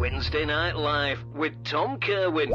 Wednesday Night Live with Tom Kerwin.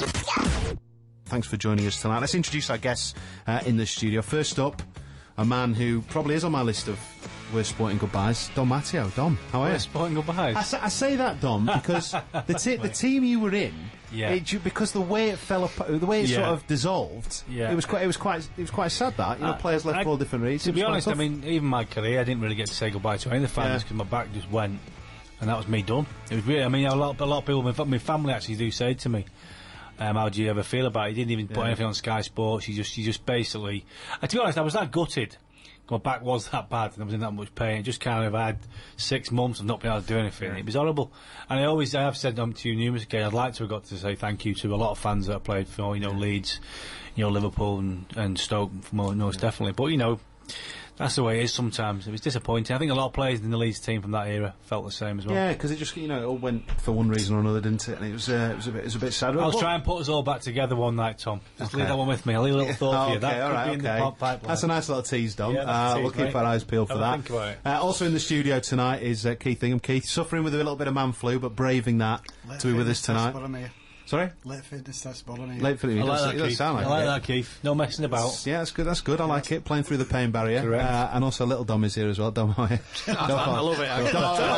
Thanks for joining us tonight. Let's introduce our guests in the studio. First up, a man who probably is on my list of worst sporting goodbyes, Dom Matteo. Dom, how are you? Worst sporting goodbyes? I say that, Dom, because the team you were in, because the way it fell apart, the way it sort of dissolved, it was quite sad that players left for all different reasons. To be honest, I mean, even my career, I didn't really get to say goodbye to any of the fans because my back just went, and that was me done. It was really, I mean, a lot of people, my family actually do say to me, how do you ever feel about it? He didn't even put anything on Sky Sports. He just basically. To be honest, I was that gutted. My back was that bad, and I was in that much pain. It just kind of had 6 months of not being able to do anything. It was horrible. And I have said to you numerous occasions, I'd like to have got to say thank you to a lot of fans that have played for Leeds, Liverpool and Stoke, most definitely. But that's the way it is sometimes. It was disappointing. I think a lot of players in the Leeds team from that era felt the same as well. Yeah, because it just it all went for one reason or another, didn't it? And it was a bit sad. I'll try and put us all back together one night, Tom. Just leave that one with me. I'll leave a little thought for you. That could be in the pipeline. That's a nice little tease, Dom. We'll keep our eyes peeled for that. Think about it. Also in the studio tonight is Keith Ingham. Keith, suffering with a little bit of man flu, but braving that to be with us tonight. Sorry? Late fitness, that's bothering you. Late fitness, I like that, Keith. Sound like I like that, Keith. No messing about. Yeah, that's good. I like it. Playing through the pain barrier. Correct. And also little Dom is here as well. Dom, how are you? I love it.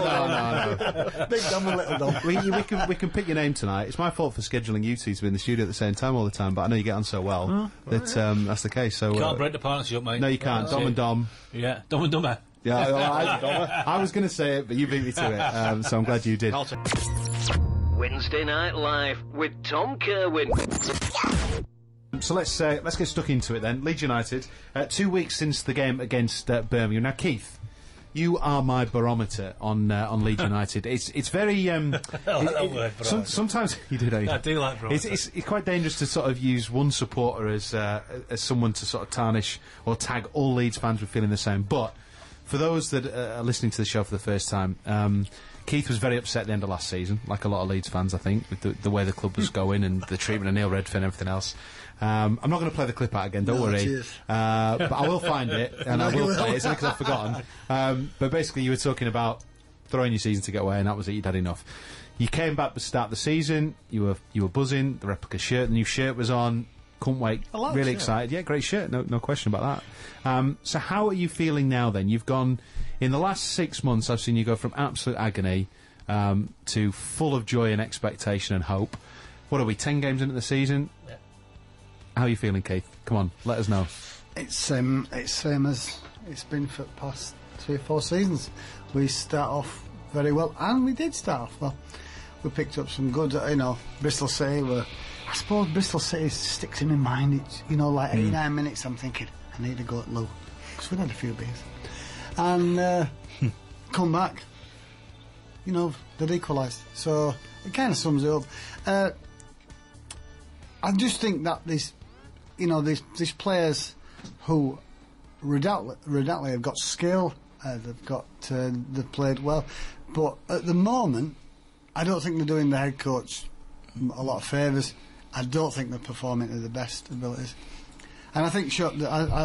No. Big Dom and little Dom. We can pick your name tonight. It's my fault for scheduling you two to be in the studio at the same time all the time, but I know you get on so well that that's the case. So You can't break the partnership, mate. No, you can't. Dom and Dom. Yeah, Dom and Dumber. Yeah, I was going to say it, but you beat me to it. So I'm glad you did. Wednesday Night Live with Tom Kerwin. So let's get stuck into it then. Leeds United, 2 weeks since the game against Birmingham. Now, Keith, you are my barometer on Leeds United. It's very. I like that word, sometimes you do, don't you? I do like barometer. It's quite dangerous to sort of use one supporter as someone to sort of tarnish or tag all Leeds fans with feeling the same. But for those that are listening to the show for the first time, Keith was very upset at the end of last season, like a lot of Leeds fans, I think, with the way the club was going and the treatment of Neil Redfearn and everything else. I'm not going to play the clip out again, don't worry. But I will find it, and I will play it, because I've forgotten. But basically, you were talking about throwing your season to get away, and that was it, you'd had enough. You came back to start the season, you were buzzing, the replica shirt, the new shirt was on, couldn't wait, really excited. Yeah, great shirt, no question about that. So how are you feeling now then? You've gone, in the last 6 months I've seen you go from absolute agony to full of joy and expectation and hope. What are we, 10 games into the season? Yeah. How are you feeling, Keith? Come on, let us know. It's same as it's been for the past 3 or 4 seasons. We start off very well, and we did start off well. We picked up some good, Bristol City were... I suppose Bristol City sticks in my mind. It's, 89 minutes I'm thinking, I need to go at Lou. Because we've had a few beers. And come back, they'd equalised. So it kind of sums it up. I just think that these players who redoubtedly have got skill, they've played well. But at the moment, I don't think they're doing the head coach a lot of favours. I don't think they're performing to the best abilities, and I think to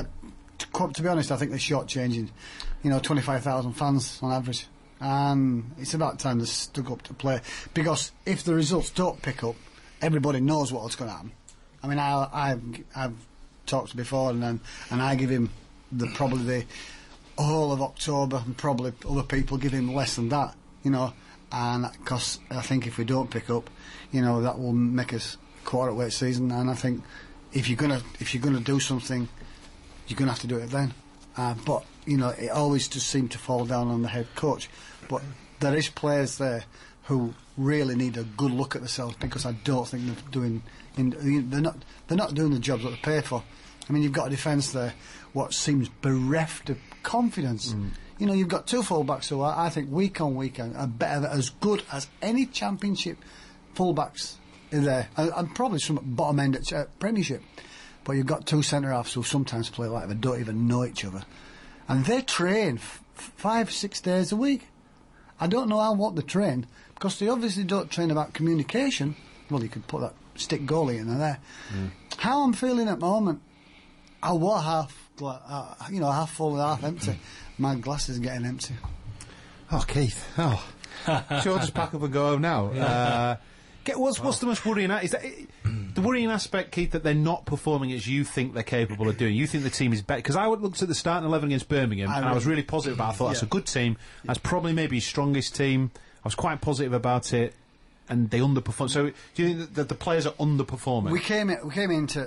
be honest, I think they're shortchanging. 25,000 fans on average, and it's about time they stuck up to play. Because if the results don't pick up, everybody knows what's going to happen. I mean, I've talked before, and I give him probably the whole of October, and probably other people give him less than that. And because I think if we don't pick up, that will make us quarter-weight season. And I think if you're gonna do something, you're gonna have to do it then. But it always just seemed to fall down on the head coach. But there is players there who really need a good look at themselves, because I don't think they're doing. They're not doing the jobs that they're paid for. I mean, you've got a defence there what seems bereft of confidence. You've got 2 fullbacks who I think week on week are better, as good as any Championship fullbacks in there, and probably some bottom end at Premiership. But you've got 2 centre halves who sometimes play like they don't even know each other, and they train 5-6 days a week. I don't know what they train, because they obviously don't train about communication. Well, you could put that stick goalie in there. How I'm feeling at the moment, I was half full and half empty. My glass is getting empty. Oh, Keith. Oh. Sure, just pack up and go home now. What's the most worrying? Is that the worrying aspect, Keith, that they're not performing as you think they're capable of doing? You think the team is better? Because I looked at the starting 11 against Birmingham, and I was really positive about it. I thought that's a good team. That's probably maybe his strongest team. I was quite positive about it, and they underperformed. So, do you think that the players are underperforming? We came into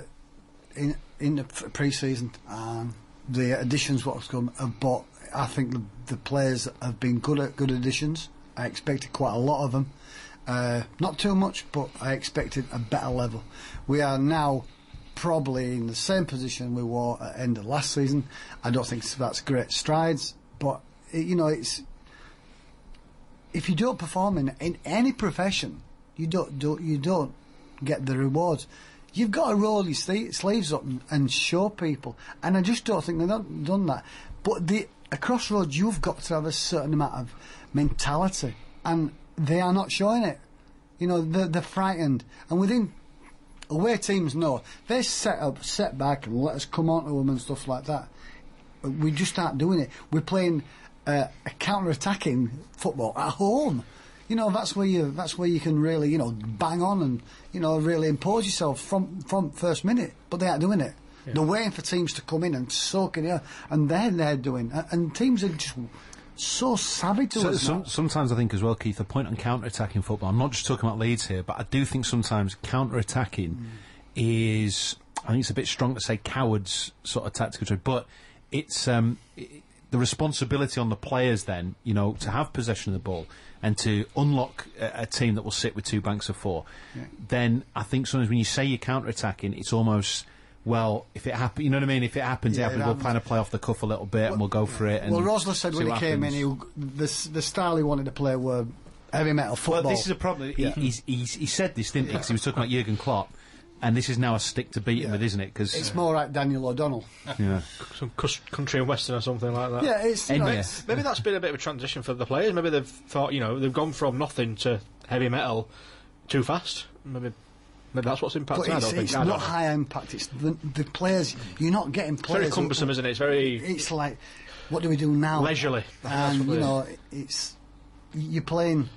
the pre-season, and the additions what was come have bought. I think the players have been good additions. I expected quite a lot of them. Not too much, but I expected a better level. We are now probably in the same position we were at the end of last season. I don't think that's great strides, but it's if you don't perform in any profession, you don't get the rewards. You've got to roll your sleeves up and show people, and I just don't think they've done that. But at Crossroads, you've got to have a certain amount of mentality, and they are not showing it. They're frightened. And within away teams know they set back and let us come on to them and stuff like that. We just aren't doing it. We're playing a counter-attacking football at home. That's where you can really bang on and really impose yourself from first minute. But they aren't doing it. Yeah. They're waiting for teams to come in and soak in here, and they're doing. And teams are just so savvy to us. Sometimes I think as well, Keith, the point on counter-attacking football, I'm not just talking about Leeds here, but I do think sometimes counter-attacking is, I think it's a bit strong to say cowards sort of tactical trait, but it's the responsibility on the players then, to have possession of the ball and to unlock a team that will sit with two banks of four. Yeah. Then I think sometimes when you say you're counter-attacking, it's almost... Well, if it happens, you know what I mean? If it happens, we'll kind of play off the cuff a little bit and we'll go for it. And Rosler said when he came in, the style he wanted to play were heavy metal football. Well, this is a problem. Yeah. He said this, didn't he? Because he was talking about Jurgen Klopp, and this is now a stick to beat him with, isn't it? Cause, it's more like Daniel O'Donnell. Yeah. Some country and western or something like that. Yeah, it's maybe that's been a bit of a transition for the players. Maybe they've thought, they've gone from nothing to heavy metal too fast. Maybe that's what's impacting. But it's not high impact. It's the players. You're not getting players. It's very cumbersome, isn't it? It's like, what do we do now? Leisurely. And you're playing.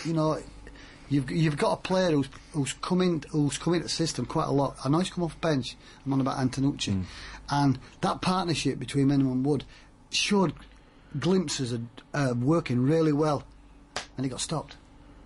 You've got a player who's come into the system quite a lot. I know he's come off bench. I'm on about Antonucci, and that partnership between Menham and Wood showed glimpses of working really well, and he got stopped.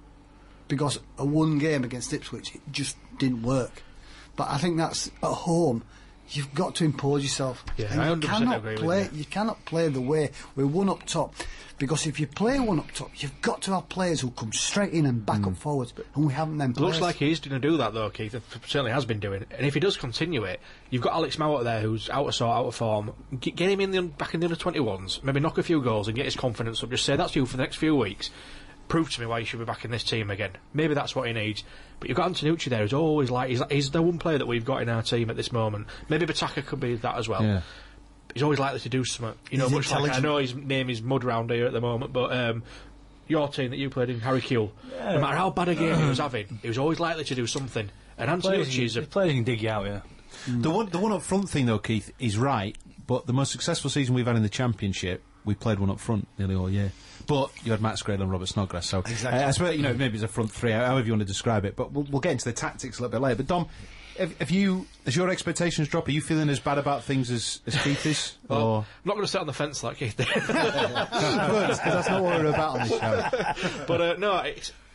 Because a one game against Ipswich, it just didn't work. But I think that's at home. You've got to impose yourself. Yeah, I 100% agree with you cannot play the way we're one up top. Because if you play one up top, you've got to have players who come straight in and back up forwards. And we haven't them players. Looks like he's going to do that though, Keith. It certainly has been doing. And if he does continue it, you've got Alex Mowat there who's out of sort, out of form. Get him back in the under-21s. Maybe knock a few goals and get his confidence up. Just say, that's you for the next few weeks. Prove to me why you should be back in this team again. Maybe that's what he needs. But you've got Antonucci there who's always he's the one player that we've got in our team at this moment. Maybe Bataka could be that as well. Yeah. He's always likely to do something. Much like I know his name is Mud round here at the moment, but your team that you played in, Harry Kewell, no matter how bad a game he was having, he was always likely to do something. And Antonucci's a player who can dig you out, yeah. The one up front thing though, Keith, is right, but the most successful season we've had in the Championship, we played one up front nearly all year. But you had Matt Scradle and Robert Snodgrass, so exactly. I suppose maybe it's a front three, however you want to describe it. But we'll get into the tactics a little bit later. But Dom, as your expectations drop, are you feeling as bad about things as Keith is? Well, I'm not going to sit on the fence like Keith did. Good, because that's not what we're about on this show. But no,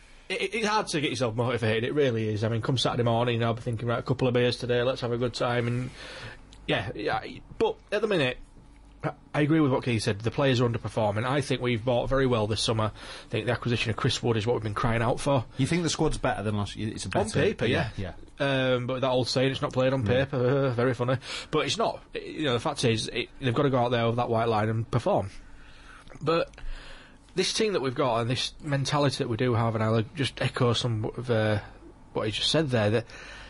it's hard to get yourself motivated. It really is. I mean, come Saturday morning, I'll be thinking, right, a couple of beers today, let's have a good time, and yeah. But at the minute, I agree with what Keith said. The players are underperforming. I think we've bought very well this summer. I think the acquisition of Chris Wood is what we've been crying out for. You think the squad's better than last year? It's a better on paper, yeah. But that old saying, it's not played on paper, very funny. But it's not. The fact is, they've got to go out there with that white line and perform. But this team that we've got and this mentality that we do have, and I'll just echo some of what he just said there. That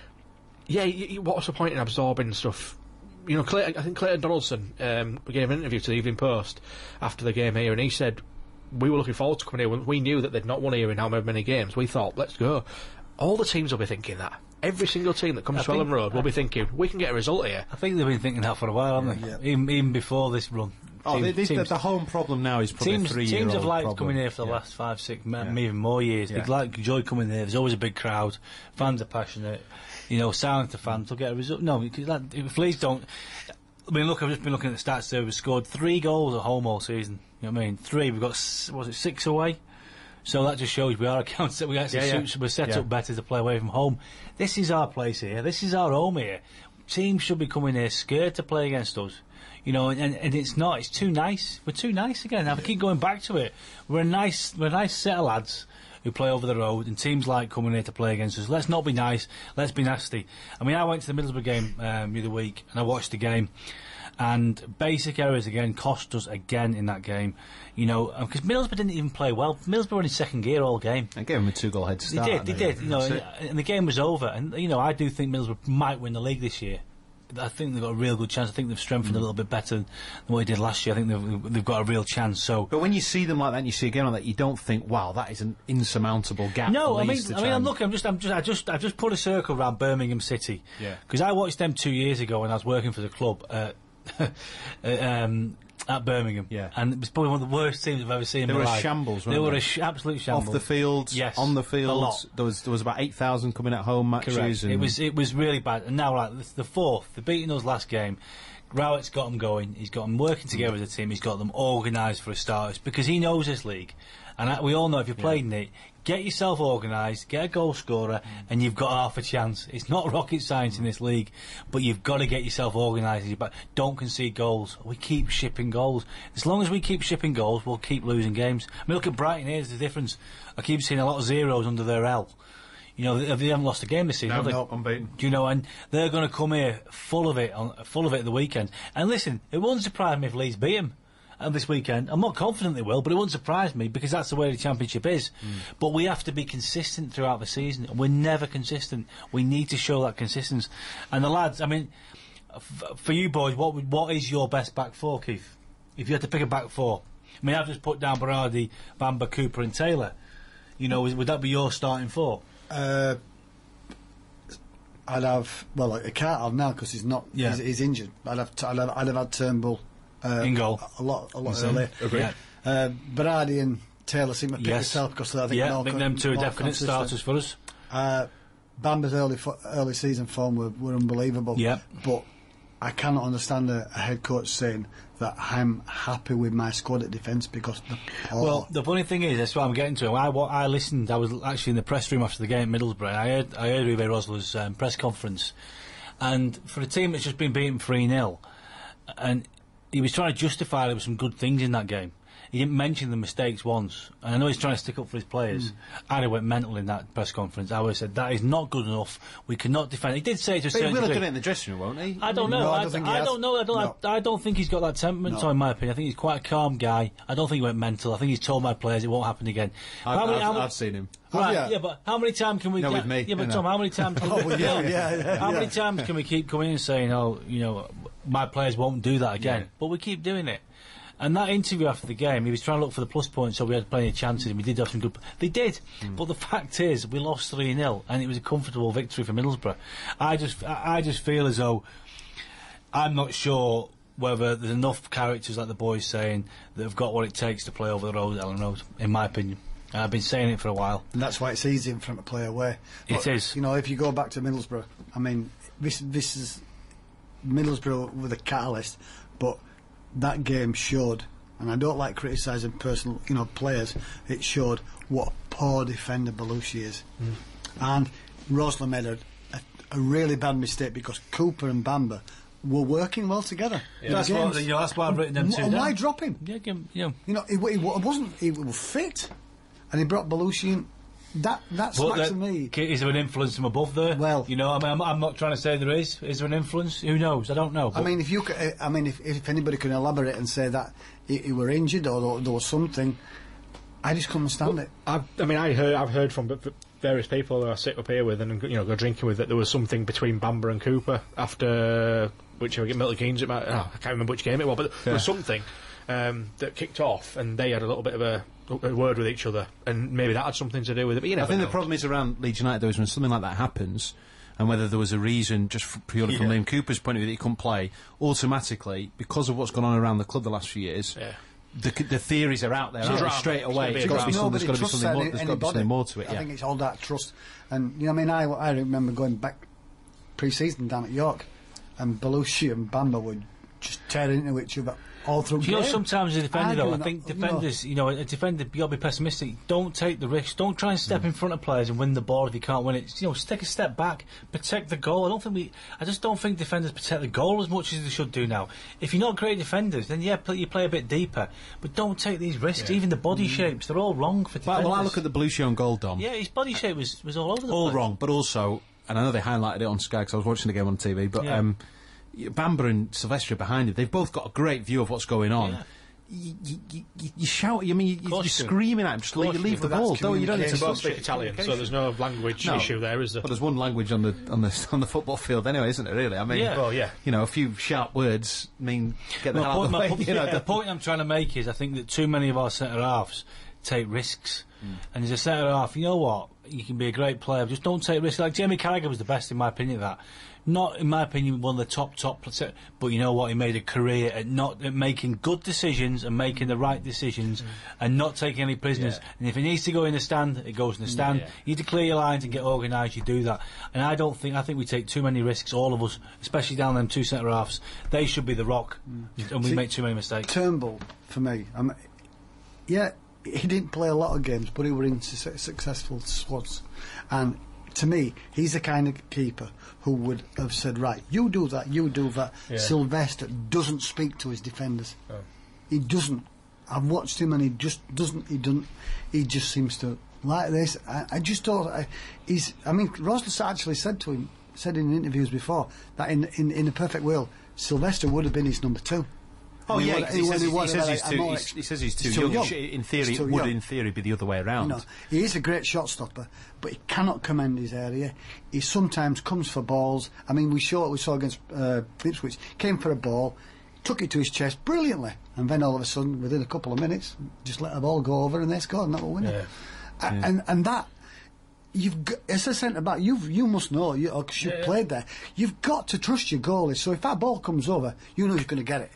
what's the point in absorbing stuff? I think Clayton Donaldson gave an interview to the Evening Post after the game here, and he said, we were looking forward to coming here. We knew that they'd not won here in how many games. We thought, let's go. All the teams will be thinking that. Every single team that comes to Elland Road will be thinking, we can get a result here. I think they've been thinking that for a while, haven't they? Yeah. Even before this run. The home problem now is probably a 3-year-old Teams have liked problem. coming here for the last 5, 6, maybe more years. They like enjoy coming here. There's always a big crowd. Fans are passionate. Silent to fans will get a result. No, because if Leeds don't... I mean, look, I've just been looking at the stats there. We've scored 3 goals at home all season. You know what I mean? 3. We've got, 6 away? So that just shows we are accounted. We're set up better to play away from home. This is our place here. This is our home here. Teams should be coming here scared to play against us. And it's not. It's too nice. We're too nice again. I keep going back to it. We're a nice set of lads who play over the road, and teams like coming here to play against us. Let's not be nice. Let's be nasty. I mean, I went to the Middlesbrough game the other week, and I watched the game. And basic errors again cost us again in that game, because Middlesbrough didn't even play well. Middlesbrough were in second gear all game. And gave them a 2-goal head start. They did. And the game was over. And I do think Middlesbrough might win the league this year. I think they've got a real good chance. I think they've strengthened a little bit better than what they did last year. I think they've got a real chance. So, but when you see them like that, and you see a game like that, you don't think, "Wow, that is an insurmountable gap." No, I'm looking. I've just put a circle around Birmingham City. Because I watched them 2 years ago when I was working for the club. At Birmingham, and it was probably one of the worst teams I've ever seen in my life. They were a shambles, weren't they? Were absolute shambles. Off the field, on the field. A lot. There was about 8,000 coming at home matches. Correct. And it was really bad. And now, the fourth, they're beating us last game. Rowett's got them going. He's got them working together as a team. He's got them organised for a start because he knows this league. And we all know if you're playing it, get yourself organised, get a goal scorer, and you've got half a chance. It's not rocket science in this league, but you've got to get yourself organised. Don't concede goals. We keep shipping goals. As long as we keep shipping goals, we'll keep losing games. I mean, look at Brighton. Here's the difference. I keep seeing a lot of zeros under their L. They haven't lost a game this season. No, unbeaten. And they're going to come here full of it at the weekend. And listen, it wouldn't surprise me if Leeds beat them this weekend. I'm not confident they will, but it wouldn't surprise me because that's the way the Championship is. But we have to be consistent throughout the season. We're never consistent. We need to show that consistency. And the lads, I mean, for you boys, what is your best back four, Keith? If you had to pick a back four, I mean, I've just put down Berardi, Bamba, Cooper, and Taylor. Would that be your starting four? I'd have. Well, I can't have now because he's not. Yeah. He's injured. I'd have had Turnbull in goal a lot earlier. Yeah. Berardi and Taylor seem to pick yourself because I think them two are definite starters for us. Bamba's early season form were unbelievable. Yeah. But I cannot understand a head coach saying that I'm happy with my squad at defence because the poor. Well, the funny thing is, that's what I'm getting to. I listened. I was actually in the press room after the game at Middlesbrough. I heard Uwe Rosler's press conference, and for a team that's just been beaten 3-0, and he was trying to justify there were some good things in that game. He didn't mention the mistakes once, and I know he's trying to stick up for his players. I went mental in that press conference. I always said that is not good enough. We cannot defend. He did say it to a certain degree. He will have done it in the dressing room, won't he? I don't know. No, I don't know. I don't think he's got that temperament. No. So in my opinion, I think he's quite a calm guy. I don't think he went mental. I think he's told my players it won't happen again. I've seen him. Right, yeah, but how many times can we? No, with me. Yeah, but Tom, how many times? Can we, how many times can we keep coming in and saying, my players won't do that again? Yeah. But we keep doing it. And that interview after the game, he was trying to look for the plus points, so we had plenty of chances, and we did have some good. They did, but the fact is, we lost 3-0, and it was a comfortable victory for Middlesbrough. I just feel as though I'm not sure whether there's enough characters like the boys saying that have got what it takes to play over the road at Ellen Road. In my opinion, and I've been saying it for a while. And that's why it's easy for them to play away. But, it is. If you go back to Middlesbrough, I mean, this is Middlesbrough with a catalyst, but that game showed, and I don't like criticising personal, players. It showed what a poor defender Belushi is, and Rosler made a really bad mistake because Cooper and Bamba were working well together. Yeah. That's why I've written them two down. Why drop him? Yeah. He was fit, and he brought Belushi in. That smacks to me. Is there an influence from above there? Well, I'm not trying to say there is. Is there an influence? Who knows? I don't know. I mean, if anybody can elaborate and say that he were injured or there was something, I just couldn't stand it. I've heard from various people that I sit up here with and go drinking with that there was something between Bamba and Cooper after whichever Milton Keynes I can't remember which game it was, but there was something that kicked off, and they had a little bit of a word with each other, and maybe that had something to do with it. But I think the problem is around Leeds United, though, is when something like that happens, and whether there was a reason, just purely from Liam Cooper's point of view, that he couldn't play, automatically, because of what's gone on around the club the last few years, the theories are out there straight away. There's got to be something more to it. I think it's all that trust. And, you know what I mean, I remember going back pre-season down at York, and Belushi and Bamba would just tear into each other all through. You know, sometimes as a defender, though, I think defenders, you know, a defender, you got to be pessimistic. Don't take the risk. Don't try and step in front of players and win the ball if you can't win it. You know, take a step back, protect the goal. I just don't think defenders protect the goal as much as they should do now. If you're not great defenders, then you play a bit deeper, but don't take these risks. Even the body shapes, they're all wrong for defenders. Well, I look at the Belushi on goal, Dom. Yeah, his body shape was all over the place. All wrong, but also, and I know they highlighted it on Sky because I was watching the game on TV, but Bamba and Silvestre behind him, they've both got a great view of what's going on. Yeah. You shout, I mean, you're screaming at him, just you leave the ball. You don't need to both speak Italian, so there's no language issue there, is there? But there's one language on the football field anyway, isn't it, really? I mean, you know, a few sharp words mean get the hell out of the way. The point I'm trying to make is I think that too many of our centre-halves take risks. And as a centre-half, you know what? You can be a great player, just don't take risks. Like Jamie Carragher was the best, in my opinion, at that. Not, in my opinion, one of the top, but you know what? He made a career at making good decisions and making the right decisions and not taking any prisoners. And if he needs to go in the stand, it goes in the stand. You need to clear your lines and get organised, you do that. And I think we take too many risks, all of us, especially down them two centre-halves. They should be the rock, and we make too many mistakes. Turnbull, for me, he didn't play a lot of games, but he were in successful squads. And to me, he's the kind of keeper who would have said, right, you do that. Silvestre doesn't speak to his defenders. He doesn't. I've watched him and he just doesn't. He just seems to like this. I just thought Rosler actually said in interviews before that in a perfect world, Silvestre would have been his number 2. Oh yeah, he says he's too young. In theory, it would in theory be the other way around. You know, he is a great shot stopper, but he cannot command his area. He sometimes comes for balls. I mean, we saw against Ipswich, came for a ball, took it to his chest brilliantly, and then all of a sudden, within a couple of minutes, just let the ball go over and they scored, and that will win it. And that. You've got, as a centre back, you must know, because you've played there. You've got to trust your goalie. So if that ball comes over, you know you're going to get it.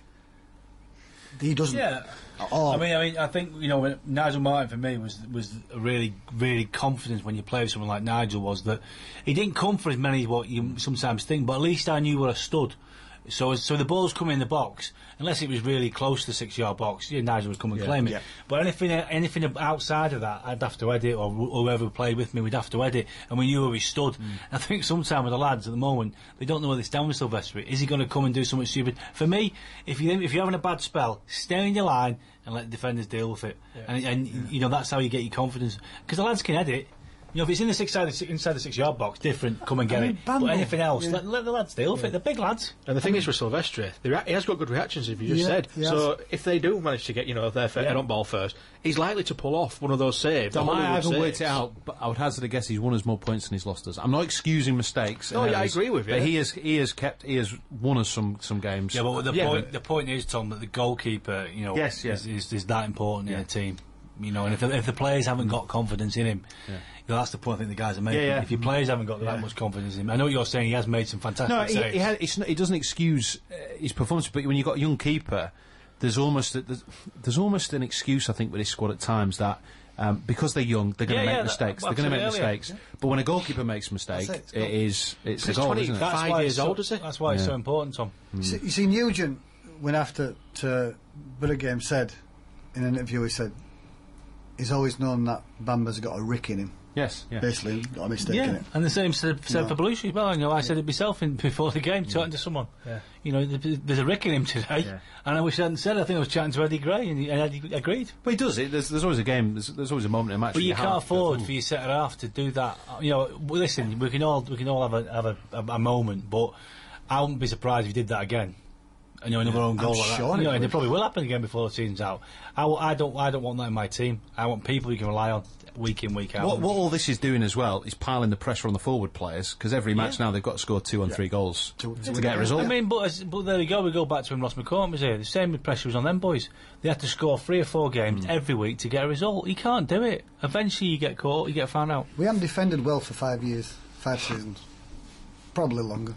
He doesn't. Yeah. I mean, I think, you know, Nigel Martin for me was a really, really confident when you play with someone like Nigel, was that he didn't come for as many as what you sometimes think, but at least I knew where I stood. So the balls come in the box, unless it was really close to the 6-yard box, Nigel would come and claim it. But anything outside of that, I'd have to edit, or whoever played with me would have to edit, and we knew where we stood. I think sometimes with the lads at the moment, they don't know where they stand with Silvestre. Is he going to come and do something stupid? For me, if you're having a bad spell, stay in your line and let the defenders deal with it. And you know, that's how you get your confidence. Because the lads can edit. You know, if it's in the inside the 6-yard box, different, come and get it. But anything else, let the lads deal with it. They're big lads. And the thing is with Silvestre, he has got good reactions, if you just said. So if they do manage to get, you know, their head on ball first, he's likely to pull off one of those saves. I haven't worked it out, but I would hazard a guess he's won us more points than he's lost us. I'm not excusing mistakes. No, I agree with you. But he has won us some games. Yeah, but the point is, Tom, that the goalkeeper, you know, is that important in a team. You know, and if the players haven't got confidence in him, you know, that's the point I think the guys are making. If your players haven't got that much confidence in him, I know what you're saying. He has made some fantastic saves. It doesn't excuse his performance, but when you've got a young keeper, there's almost an excuse, I think, with this squad at times that because they're young, they're going to make mistakes. They're going to make mistakes. But when a goalkeeper makes a mistake, it's a goal, isn't it? 5 years old, is it? That's why it's so important, Tom. You see, Nugent went after to Birmingham, said in an interview, he said he's always known that Bamba's got a rick in him. Yes, basically got a mistake in it. And the same said for Belushi as well. You know, I said it myself before the game, talking to someone. You know, there's a rick in him today, and I wish I hadn't said it. I think I was chatting to Eddie Gray, and Eddie agreed. Well, he does it. There's always a game. There's always a moment in a match. But you can't afford for your centre half to do that. You know, listen, we can all have a moment, but I wouldn't be surprised if he did that again. You know, another own goal like that. You know, it probably will happen again before the season's out. I don't want that in my team. I want people you can rely on week in, week out. What all this is doing as well is piling the pressure on the forward players, because every match now they've got to score 2 and 3 goals to get a result. I mean, but there we go. We go back to when Ross McCormick was here. The same pressure was on them boys. They had to score 3 or 4 games every week to get a result. You can't do it. Eventually, you get caught. You get found out. We haven't defended well for 5 years, 5 seasons. Probably longer.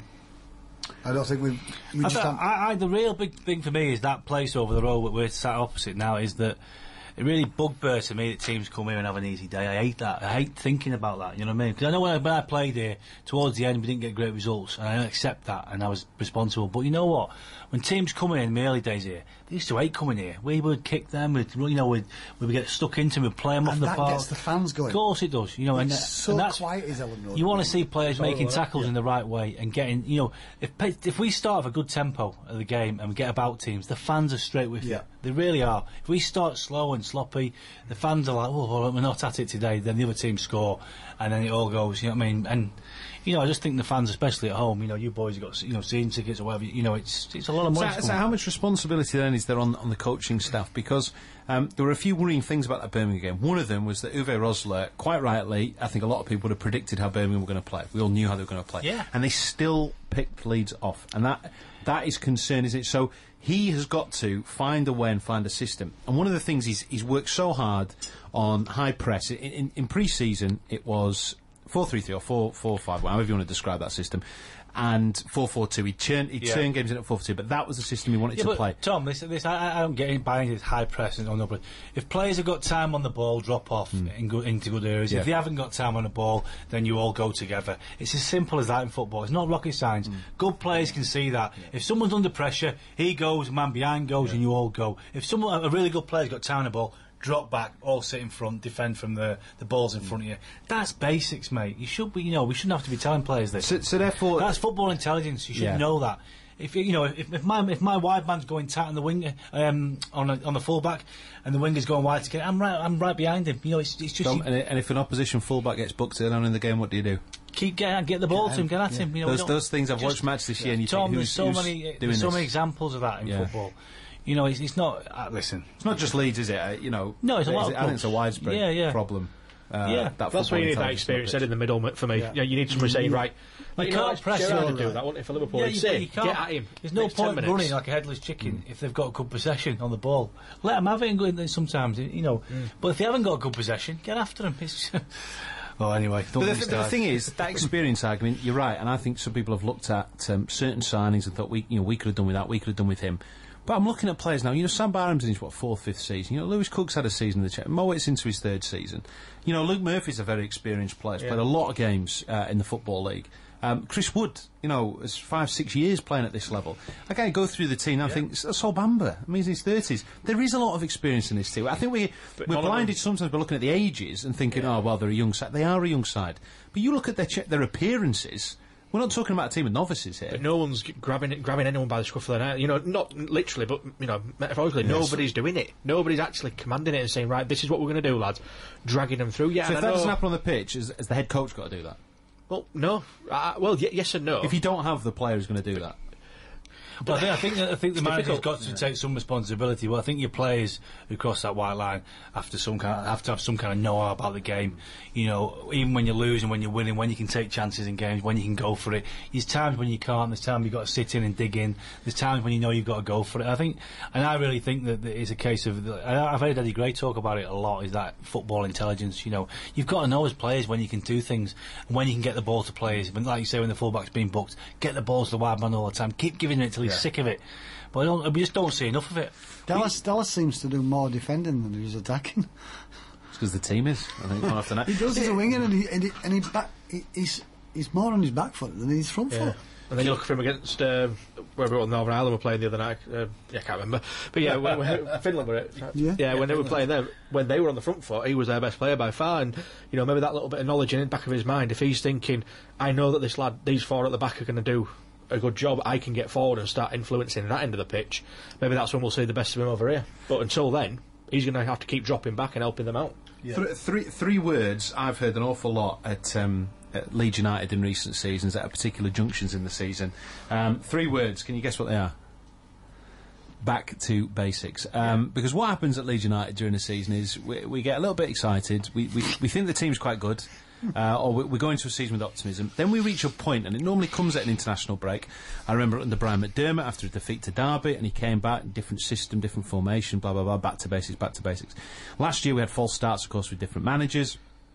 I don't think we just haven't. The real big thing for me is that place over the road that we're sat opposite now is that it really bugbears to me that teams come here and have an easy day. I hate that. I hate thinking about that, you know what I mean? Because I know when I played here, towards the end we didn't get great results, and I accept that, and I was responsible. But you know what? When teams come in my early days here, they used to hate coming here. We would kick them, we'd get stuck into them, we'd play them off the park. And that gets the fans going. Of course it does. You know, it's so quiet is Ellen Road. You want to see players making tackles in the right way and getting, you know, if we start with a good tempo of the game and we get about teams, the fans are straight with you. They really are. If we start slow and sloppy, the fans are like, oh, well, we're not at it today. Then the other team score, and then it all goes. You know what I mean? And you know, I just think the fans, especially at home, you know, you boys have got, you know, season tickets or whatever. You know, it's a lot of money. So how much responsibility then is there on the coaching staff? Because there were a few worrying things about that Birmingham game. One of them was that Uwe Rosler, quite rightly, I think a lot of people would have predicted how Birmingham were going to play. We all knew how they were going to play. Yeah. And they still picked Leeds off. And that is concerning, isn't it? So he has got to find a way and find a system. And one of the things he's worked so hard on high press. In pre-season, it was 4-3-3 or 4-4-5, however you want to describe that system, and 4-4-2. He turned games in at 4-4-2, but that was the system he wanted to play. Tom, I don't get buying this high press and no. If players have got time on the ball, drop off into good areas. If they haven't got time on the ball, then you all go together. It's as simple as that in football. It's not rocket science. Good players can see that. If someone's under pressure, he goes, man behind goes, and you all go. If a really good player's got time on the ball, drop back, all sit in front, defend from the balls in front of you. That's basics, mate. You should be, you know, we shouldn't have to be telling players this. So therefore, that's football intelligence. You should know that. If you know, if my wide man's going tight on the wing, on the fullback, and the winger's going wide to get, I'm right behind him. You know, it's just. And if an opposition fullback gets booked down in the game, what do you do? Get the ball to him, get at him. You know, those things. I've watched matches this year, and you Tom, think, there's so many examples of that in football. You know, it's not. Listen, it's not just Leeds, is it? You know, no, it's a lot. I think it's a widespread problem. That's why you need that experience head in the middle for me. Yeah, you need somebody saying, right, you can't press Gerrard to do that, wouldn't it, for Liverpool? You can't. Get at him. There's no point running like a headless chicken if they've got good possession on the ball. Let them have it and go in sometimes, you know. But if they haven't got good possession, get after them. Well, anyway, the thing is, that experience argument, you're right, and I think some people have looked at certain signings and thought, we could have done with that, we could have done with him. But I'm looking at players now. You know, Sam Barham's in his, 4th, 5th season. You know, Lewis Cook's had a season in the Czech. Mowatt's into his 3rd season. You know, Luke Murphy's a very experienced player. He's played a lot of games in the Football League. Chris Wood, you know, has 5-6 years playing at this level. I can't go through the team and I think, Sol Bamba, I mean, he's in his 30s. There is a lot of experience in this team. I think we're blinded sometimes by looking at the ages and thinking, oh, well, they're a young side. They are a young side. But you look at their appearances. We're not talking about a team of novices here. But no one's grabbing anyone by the scruff of the neck. You know, not literally, but, you know, metaphorically, nobody's doing it. Nobody's actually commanding it and saying, right, this is what we're going to do, lads. Dragging them through. Yeah, so if that doesn't happen on the pitch, has the head coach got to do that? Well, no. Yes and no. If you don't have the player who's going to do that. But I think the manager's got to take some responsibility. Well, I think your players who cross that white line have to have some kind of know-how about the game. You know, even when you're losing, when you're winning, when you can take chances in games, when you can go for it. There's times when you can't. There's times you've got to sit in and dig in. There's times when you know you've got to go for it. I really think that it's a case of. I've heard Eddie Gray talk about it a lot. Is that football intelligence? You know, you've got to know as players when you can do things, and when you can get the ball to players. When, like you say, when the fullback's being booked, get the ball to the wide man all the time. Keep giving it till he's sick of it. But we just don't see enough of it. Dallas seems to do more defending than he's attacking. It's because the team is. I think one after that. He does as a winger, and he's more on his back foot than his front foot. And then you look for him against wherever Northern Ireland were playing the other night. I can't remember. But yeah, when Finland were it. Yeah, when they were playing there, when they were on the front foot, he was their best player by far. And you know, maybe that little bit of knowledge in the back of his mind, if he's thinking, I know that these 4 at the back are going to do a good job, I can get forward and start influencing that end of the pitch. Maybe that's when we'll see the best of him over here. But until then, he's going to have to keep dropping back and helping them out. Yeah. Three words I've heard an awful lot at Leeds United in recent seasons, at particular junctions in the season. 3 words. Can you guess what they are? Back to basics. Because what happens at Leeds United during the season is we get a little bit excited. We think the team's quite good. Or we go into a season with optimism. Then we reach a point, and it normally comes at an international break. I remember under Brian McDermott after a defeat to Derby, and he came back, different system, different formation, blah, blah, blah, back to basics, back to basics. Last year we had false starts, of course, with different managers.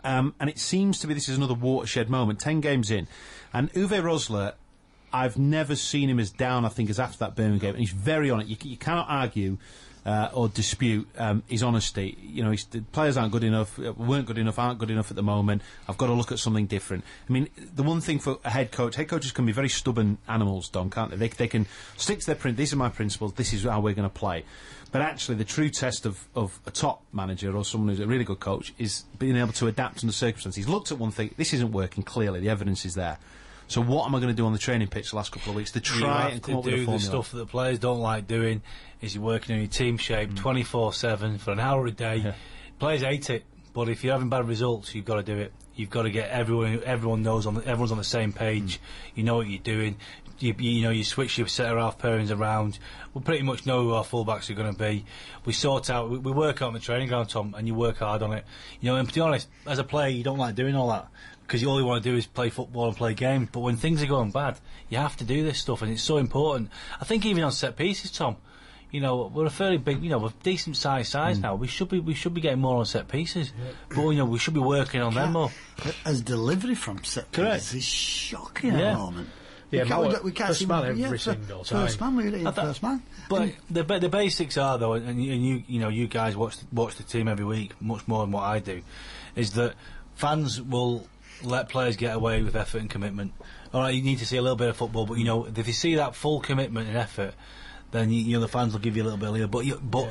And it seems to be this is another watershed moment. 10 games in, and Uwe Rosler, I've never seen him as down, I think, as after that Birmingham game. And he's very on it. You cannot argue or dispute his honesty. You know, the players aren't good enough, aren't good enough at the moment. I've got to look at something different. I mean, the one thing for a head coaches can be very stubborn animals, Don, can't they? They can stick to their print. These are my principles. This is how we're going to play. But actually, the true test of a top manager or someone who's a really good coach is being able to adapt under circumstances. He's looked at one thing, this isn't working, clearly, the evidence is there. So what am I going to do on the training pitch the last couple of weeks to try and come up with a formula? The stuff that the players don't like doing is you're working on your team shape 24/7 for an hour a day. Yeah. Players hate it, but if you're having bad results, you've got to do it. You've got to get everyone knows everyone's on the same page. You know what you're doing. You know, you switch your centre half pairings around. We pretty much know who our fullbacks are going to be. We sort out, we work out on the training ground, Tom, and you work hard on it. You know, and to be honest, as a player, you don't like doing all that because all you want to do is play football and play games. But when things are going bad, you have to do this stuff, and it's so important. I think even on set pieces, Tom. You know, we're a fairly big, you know, we're decent size now. We should be getting more on set pieces, but you know, we should be working on them more. As delivery from set pieces is shocking at the moment. Yeah, we can't first see man every single time. First man, really, first man. But the basics are though, and you know, you guys watch the team every week much more than what I do, is that fans will let players get away with effort and commitment. All right, you need to see a little bit of football, but you know, if you see that full commitment and effort, then you know the fans will give you a little bit of leeway. But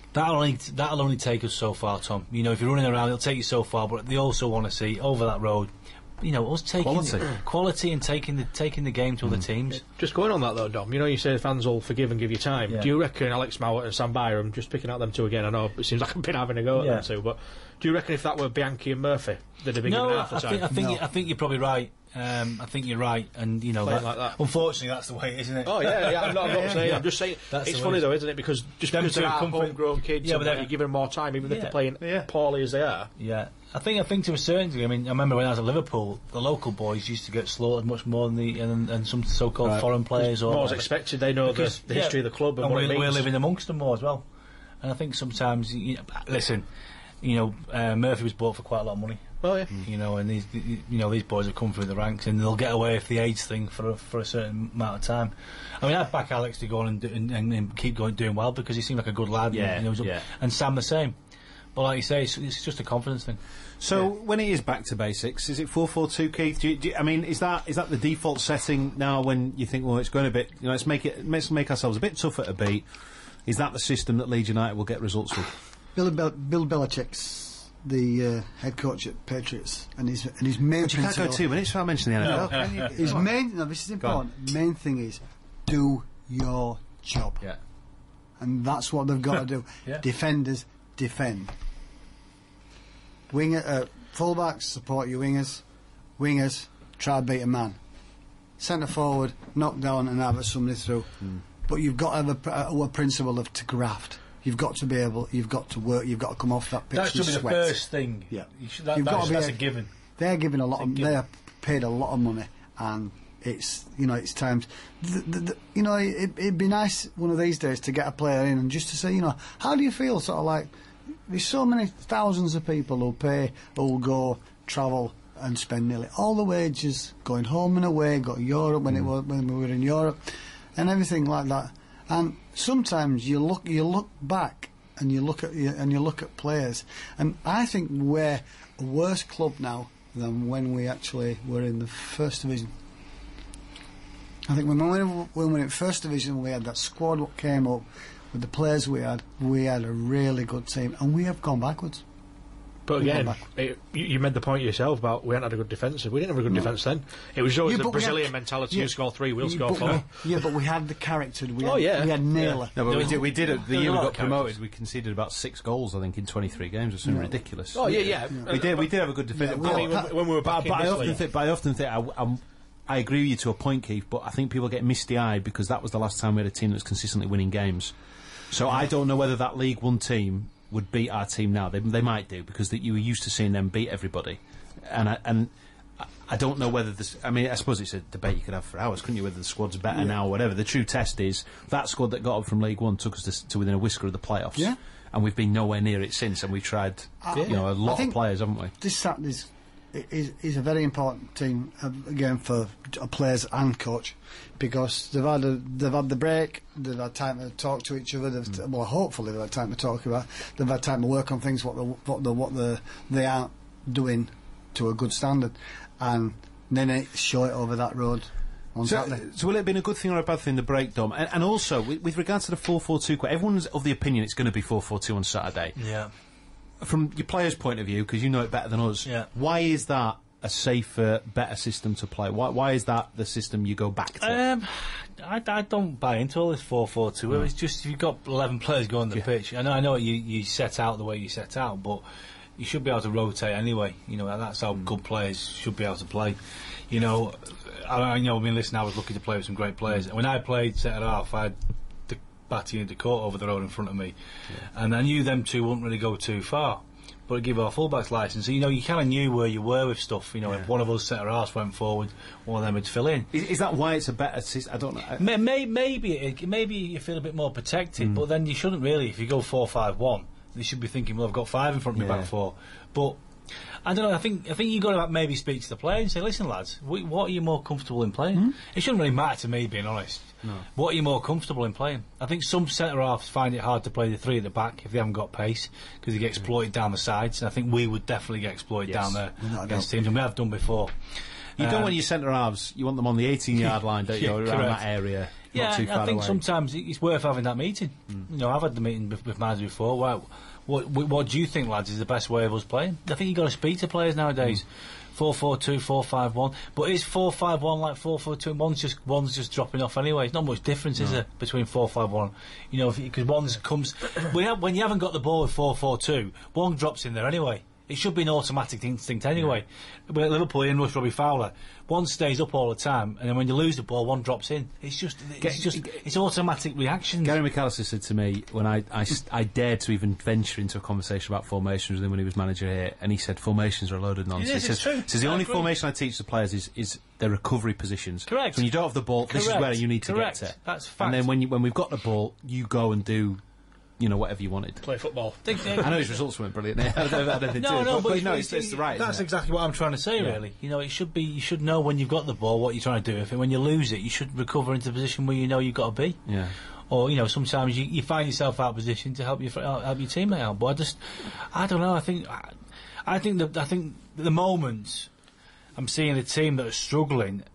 that'll only take us so far, Tom. You know, if you're running around, it'll take you so far. But they also want to see over that road, you know, us taking quality and taking the game to other teams. Just going on that though, Dom, you know, you say the fans will forgive and give you time. Yeah. Do you reckon Alex Mowat and Sam Byram, just picking out them two again, I know it seems like I've been having a go at them two, but do you reckon if that were Bianchi and Murphy, they'd have been given half the time? I think you're probably right. I think you're right, and you know, that. Unfortunately, that's the way, isn't it? Oh yeah, I'm not saying. I'm just saying it's funny though, isn't it? Because just because they're homegrown kids, but you're giving them more time, even if they're playing poorly as they are. Yeah, I think to a certain degree. I mean, I remember when I was at Liverpool, the local boys used to get slaughtered much more than some so-called foreign players. More was expected. They know the history of the club and what it means. We're living amongst them more as well. And I think sometimes, listen, you know, Murphy was bought for quite a lot of money. Oh yeah, you know, and these boys have come through the ranks, and they'll get away with the age thing for a certain amount of time. I mean, I'd back Alex to go on and keep going doing well because he seemed like a good lad. And Sam the same. But like you say, it's just a confidence thing. So when it is back to basics, is it 4-4-2, Keith? I mean, is that the default setting now? When you think, well, it's going a bit, you know, let's make ourselves a bit tougher to beat. Is that the system that Leeds United will get results with? Bill Belichick's the head coach at Patriots, and his main principle. You can't go 2 minutes without mentioning the NFL. His main. No, this is important. Main thing is do your job. Yeah. And that's what they've got to do. Defenders defend. Fullbacks support your wingers. Wingers try to beat a man. Centre forward knock down and have somebody through. But you've got to have a principle of to graft. You've got to be able. You've got to work. You've got to come off that pitch. That should be the first thing. Yeah, that's a given. They're giving a lot. They're paid a lot of money, and it's it's times. It'd be nice one of these days to get a player in and just to say, how do you feel? Sort of like there's so many thousands of people who'll go travel and spend nearly all the wages going home and away, go to Europe when we were in Europe, and everything like that. And sometimes you look back and you look at players, and I think we're a worse club now than when we actually were in the First Division. I think when we were in First Division, we had that squad what came up with the players we had a really good team, and we have gone backwards. But again, you made the point yourself about we hadn't had a good defence. We didn't have a good defence then. It was always the Brazilian mentality: you score 3, we'll score 4. But we had the character. We had Naylor. No, but we did. The year we got promoted, we conceded about 6 goals, I think, in 23 games. It was ridiculous. Oh yeah. We did have a good defence. When we were back, I often think I agree with you to a point, Keith. But I think people get misty-eyed because that was the last time we had a team that was consistently winning games. So I don't know whether that League One team would beat our team now. They might do because you were used to seeing them beat everybody, and I don't know whether this. I mean, I suppose it's a debate you could have for hours, couldn't you? Whether the squad's better now or whatever. The true test is that squad that got up from League One took us to within a whisker of the playoffs. Yeah. and we've been nowhere near it since. And we've tried, a lot of players, haven't we? This Saturday's is a very important team again for players and coach, because they've had the break, they've had time to talk to each other. Well, hopefully they've had time to talk about. They've had time to work on things what they aren't doing to a good standard, and then show it over that road. So will it have been a good thing or a bad thing, the break, Dom? And also, with regards to the 4-4-2, everyone's of the opinion it's going to be 4-4-2 on Saturday. Yeah. From your players' point of view, because you know it better than us, why is that a safer, better system to play? Why is that the system you go back to? I don't buy into all this 4-4-2. No. It's just if you've got 11 players going on the pitch. I know you set out the way you set out, but you should be able to rotate anyway. That's how good players should be able to play. I was lucky to play with some great players. When I played centre half, I had Batty and Decourt over the road in front of me, and I knew them two wouldn't really go too far, but I'd give our fullbacks license. So, you kind of knew where you were with stuff. If one of us centre halves went forward, one of them would fill in. Is that why it's a better system? I don't know. Maybe you feel a bit more protected, but then you shouldn't really. If you go 4-5-1, you should be thinking, well, I've got 5 in front of me back 4. But I don't know. I think you got to maybe speak to the player and say, listen, lads, what are you more comfortable in playing? It shouldn't really matter to me, being honest. No. What are you more comfortable in playing? I think some centre halves find it hard to play the 3 at the back if they haven't got pace, because they get exploited down the sides. And I think we would definitely get exploited down there against teams, and we have done before. You don't want your centre halves. You want them on the 18-yard line, don't you? Around that area. Yeah, not too far I think away. sometimes it's worth having that meeting. I've had the meeting with managers before. Wow. What do you think, lads, is the best way of us playing? I think you've got to speak to players nowadays. 4-4-2, 4-5-1. But is 4-5-1 like 4-4-2? One's just dropping off anyway. It's not much difference, is there, between 4-5-1? Because one comes... when you haven't got the ball with 4-4-2, one drops in there anyway. It should be an automatic instinct anyway. But at Liverpool, Ian Rush, Robbie Fowler, one stays up all the time, and then when you lose the ball, one drops in. It's automatic reaction. Gary McAllister said to me when I dared to even venture into a conversation about formations with him when he was manager here, and he said formations are a load of nonsense. It's true. He says the only formation I teach the players is their recovery positions. Correct. So when you don't have the ball, this is where you need to get to. That's fact. And then when we've got the ball, you go and do whatever you wanted. Play football. I know his results weren't brilliant. It's right. That's exactly what I'm trying to say. Really, it should be. You should know when you've got the ball what you're trying to do. If when you lose it, you should recover into the position where you've got to be. Yeah. Or sometimes you find yourself out of position to help your teammate out. But I don't know. I think the moment I'm seeing a team that are struggling